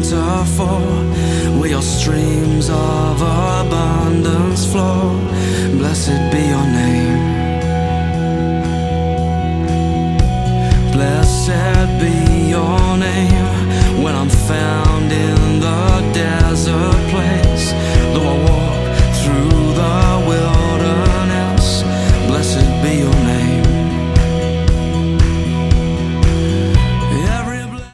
waterfall where your streams of abundance flow. Blessed be your name. Blessed be your name.